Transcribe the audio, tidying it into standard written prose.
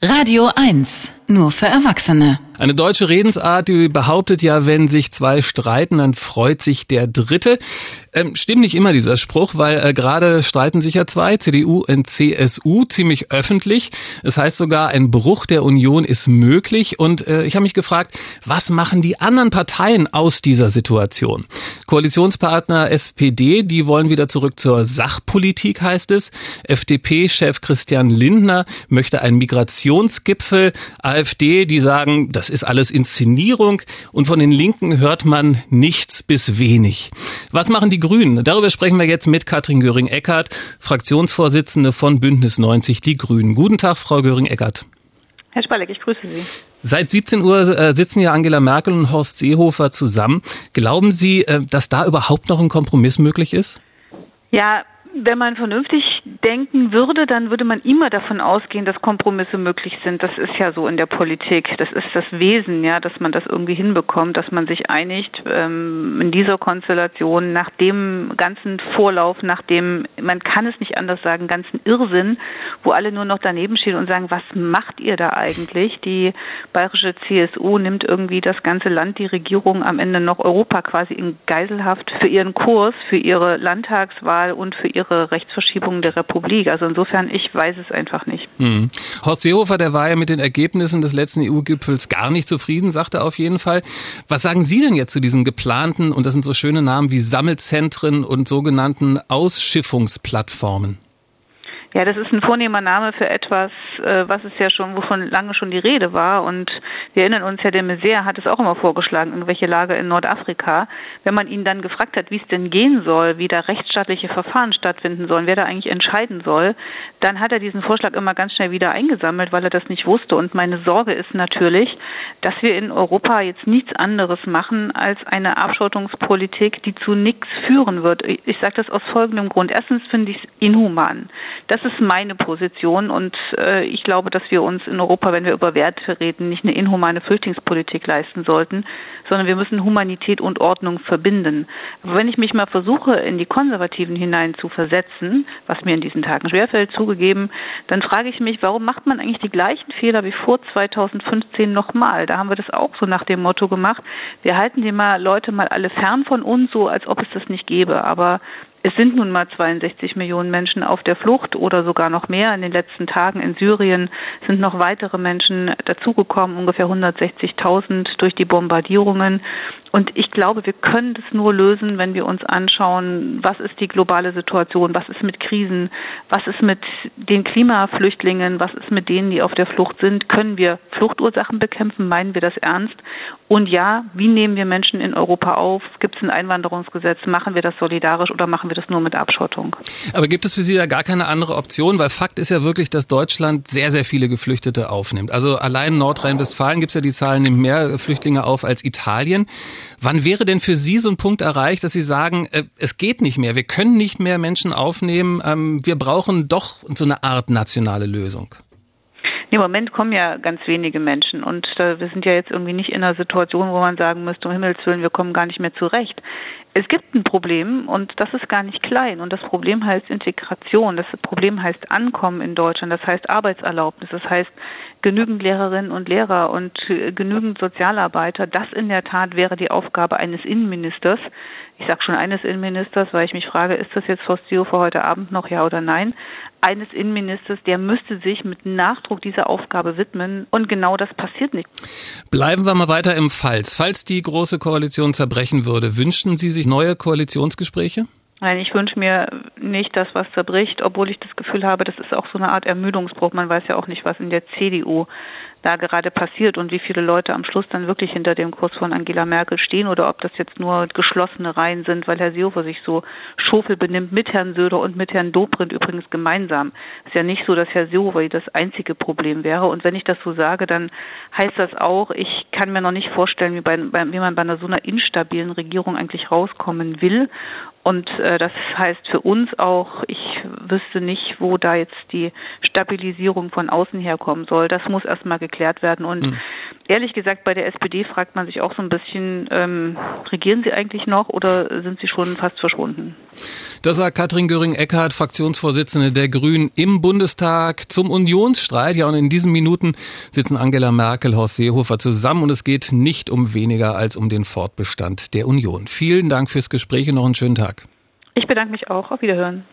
Radio 1, nur für Erwachsene. Eine deutsche Redensart, die behauptet ja, wenn sich zwei streiten, dann freut sich der Dritte. Stimmt nicht immer dieser Spruch, weil gerade streiten sich ja zwei, CDU und CSU, ziemlich öffentlich. Das heißt sogar, ein Bruch der Union ist möglich. Und ich habe mich gefragt, was machen die anderen Parteien aus dieser Situation? Koalitionspartner SPD, die wollen wieder zurück zur Sachpolitik, heißt es. FDP-Chef Christian Lindner möchte einen Migrationsgipfel. AfD, die sagen, das ist alles Inszenierung, und von den Linken hört man nichts bis wenig. Was machen die Grünen? Darüber sprechen wir jetzt mit Katrin Göring-Eckardt, Fraktionsvorsitzende von Bündnis 90 Die Grünen. Guten Tag, Frau Göring-Eckardt. Herr Spalleck, ich grüße Sie. Seit 17 Uhr sitzen ja Angela Merkel und Horst Seehofer zusammen. Glauben Sie, dass da überhaupt noch ein Kompromiss möglich ist? Ja, wenn man vernünftig denken würde, dann würde man immer davon ausgehen, dass Kompromisse möglich sind. Das ist ja so in der Politik. Das ist das Wesen, ja, dass man das irgendwie hinbekommt, dass man sich einigt in dieser Konstellation nach dem ganzen Vorlauf, nach dem, man kann es nicht anders sagen, ganzen Irrsinn, wo alle nur noch daneben stehen und sagen, was macht ihr da eigentlich? Die bayerische CSU nimmt irgendwie das ganze Land, die Regierung, am Ende noch Europa quasi in Geiselhaft für ihren Kurs, für ihre Landtagswahl und für ihre Rechtsverschiebung der Republik. Also insofern, ich weiß es einfach nicht. Horst Seehofer, der war ja mit den Ergebnissen des letzten EU-Gipfels gar nicht zufrieden, sagt er auf jeden Fall. Was sagen Sie denn jetzt zu diesen geplanten, und das sind so schöne Namen wie Sammelzentren und sogenannten Ausschiffungsplattformen? Ja, das ist ein vornehmer Name für etwas, was es ja schon, wovon lange schon die Rede war. Und wir erinnern uns, Herr de Maizière hat es auch immer vorgeschlagen, irgendwelche Lager in Nordafrika. Wenn man ihn dann gefragt hat, wie es denn gehen soll, wie da rechtsstaatliche Verfahren stattfinden sollen, wer da eigentlich entscheiden soll, dann hat er diesen Vorschlag immer ganz schnell wieder eingesammelt, weil er das nicht wusste. Und meine Sorge ist natürlich, dass wir in Europa jetzt nichts anderes machen als eine Abschottungspolitik, die zu nichts führen wird. Ich sage das aus folgendem Grund. Erstens finde ich es inhuman. Das ist meine Position, und ich glaube, dass wir uns in Europa, wenn wir über Werte reden, nicht eine inhumane Flüchtlingspolitik leisten sollten, sondern wir müssen Humanität und Ordnung verbinden. Wenn ich mich mal versuche, in die Konservativen hinein zu versetzen, was mir in diesen Tagen schwerfällt, zugegeben, dann frage ich mich, warum macht man eigentlich die gleichen Fehler wie vor 2015 nochmal? Da haben wir das auch so nach dem Motto gemacht, wir halten die Leute mal alle fern von uns, so als ob es das nicht gäbe, aber es sind nun mal 62 Millionen Menschen auf der Flucht oder sogar noch mehr. In den letzten Tagen in Syrien sind noch weitere Menschen dazugekommen, ungefähr 160.000 durch die Bombardierungen. Und ich glaube, wir können das nur lösen, wenn wir uns anschauen, was ist die globale Situation, was ist mit Krisen, was ist mit den Klimaflüchtlingen, was ist mit denen, die auf der Flucht sind. Können wir Fluchtursachen bekämpfen? Meinen wir das ernst? Und ja, wie nehmen wir Menschen in Europa auf? Gibt es ein Einwanderungsgesetz? Machen wir das solidarisch oder machen wir das nur mit Abschottung? Aber gibt es für Sie da gar keine andere Option? Weil Fakt ist ja wirklich, dass Deutschland sehr, sehr viele Geflüchtete aufnimmt. Also allein in Nordrhein-Westfalen gibt es ja die Zahlen, nehmen mehr Flüchtlinge auf als Italien. Wann wäre denn für Sie so ein Punkt erreicht, dass Sie sagen, es geht nicht mehr, wir können nicht mehr Menschen aufnehmen, wir brauchen doch so eine Art nationale Lösung? Im Moment kommen ja ganz wenige Menschen, und wir sind ja jetzt irgendwie nicht in einer Situation, wo man sagen müsste, um Himmels Willen, wir kommen gar nicht mehr zurecht. Es gibt ein Problem, und das ist gar nicht klein, und das Problem heißt Integration, das Problem heißt Ankommen in Deutschland, das heißt Arbeitserlaubnis, das heißt genügend Lehrerinnen und Lehrer und genügend Sozialarbeiter. Das in der Tat wäre die Aufgabe eines Innenministers. Ich sage schon eines Innenministers, weil ich mich frage, ist das jetzt Horst Seehofer heute Abend noch, ja oder nein? Eines Innenministers, der müsste sich mit Nachdruck dieser Aufgabe widmen, und genau das passiert nicht. Bleiben wir mal weiter im Pfalz. Falls die Große Koalition zerbrechen würde, wünschten Sie sich neue Koalitionsgespräche? Nein, ich wünsche mir nicht, dass was zerbricht, obwohl ich das Gefühl habe, das ist auch so eine Art Ermüdungsbruch. Man weiß ja auch nicht, was in der CDU da gerade passiert und wie viele Leute am Schluss dann wirklich hinter dem Kurs von Angela Merkel stehen, oder ob das jetzt nur geschlossene Reihen sind, weil Herr Seehofer sich so schofel benimmt mit Herrn Söder und mit Herrn Dobrindt übrigens gemeinsam. Es ist ja nicht so, dass Herr Seehofer das einzige Problem wäre. Und wenn ich das so sage, dann heißt das auch, ich kann mir noch nicht vorstellen, wie man bei so einer instabilen Regierung eigentlich rauskommen will. Und das heißt für uns auch, ich wüsste nicht, wo da jetzt die Stabilisierung von außen herkommen soll. Das muss erstmal geklärt werden. Und ehrlich gesagt, bei der SPD fragt man sich auch so ein bisschen, regieren sie eigentlich noch oder sind sie schon fast verschwunden? Das sagt Katrin Göring-Eckardt, Fraktionsvorsitzende der Grünen im Bundestag zum Unionsstreit. Ja, und in diesen Minuten sitzen Angela Merkel, Horst Seehofer zusammen und es geht nicht um weniger als um den Fortbestand der Union. Vielen Dank fürs Gespräch und noch einen schönen Tag. Ich bedanke mich auch. Auf Wiederhören.